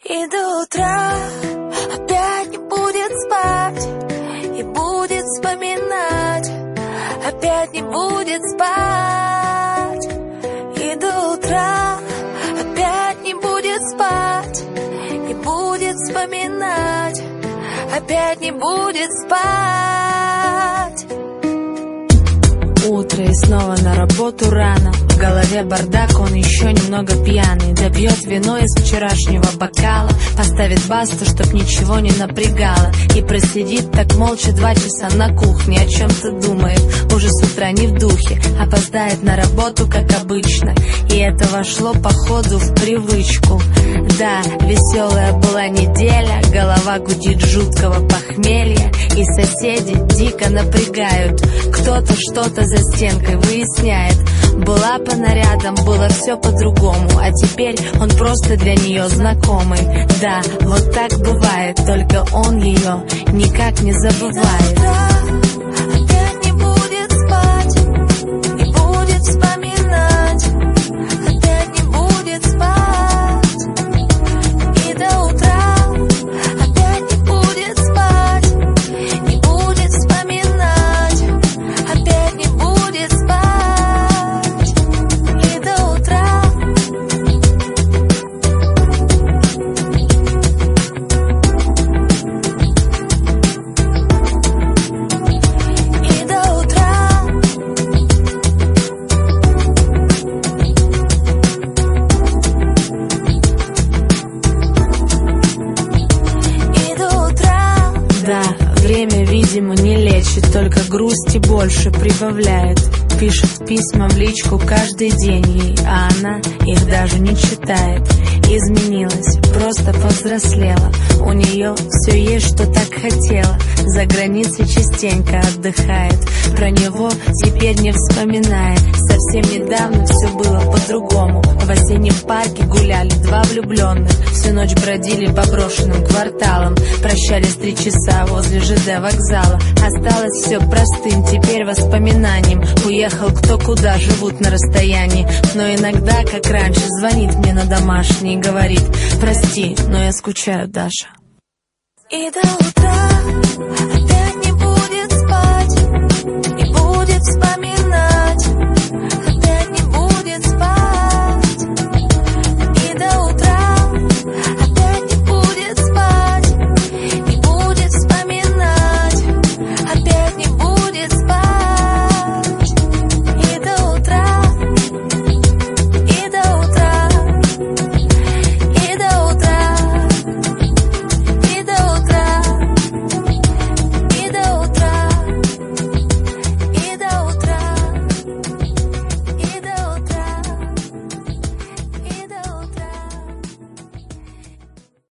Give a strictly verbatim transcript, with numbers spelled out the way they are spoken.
И до утра опять не будет спать, и будет вспоминать, опять не будет спать. И до утра опять не будет спать, и будет вспоминать, опять не будет спать. Утро и снова на работу рано. В голове бардак, он еще немного пьяный. Допьет вино из вчерашнего бокала, поставит басту, чтоб ничего не напрягало, и просидит так молча два часа на кухне. О чем-то думает, уже с утра не в духе. Опоздает на работу, как обычно, и это вошло походу в привычку. Да, веселая была неделя, голова гудит жуткого похмелья, и соседи дико напрягают. Кто-то что-то за стенкой выясняет. Была по нарядам, было все по-другому, а теперь он просто для нее знакомый. Да, вот так бывает, только он ее никак не забывает. Опять не будет спать, и будет вспоминать, опять не будет спать. И до утра опять не будет спать, и будет вспоминать, опять не будет спать. И до утра. И до утра. И до утра. Да, время, видимо, не лечит, только грусти больше прибавляет. Пишет письма в личку каждый день ей, а она их даже не читает. Изменилась, просто повзрослела. У нее все есть, что так хотела. За границей частенько отдыхает, про него теперь не вспоминает. Совсем недавно все было по-другому. В осеннем парке гуляли два влюбленных, всю ночь бродили по брошенным кварталам, прощались три часа возле ЖД вокзала. Осталось все простым теперь воспоминанием. Уехал кто куда, живут на расстоянии, но иногда, как раньше, звонит мне на домашний и говорит: прости, но я скучаю, Даша. И до утра опять.